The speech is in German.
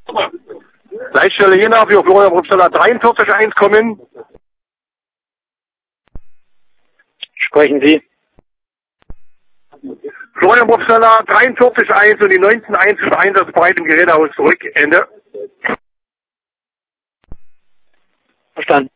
Leitstelle Jena für Florian Bruxeller 43-1 kommen. Sprechen Sie. Florian Bruxeller 43-1 und die 19-1 ist einsatzbereit im Gerätehaus zurück. Ende. Verstanden.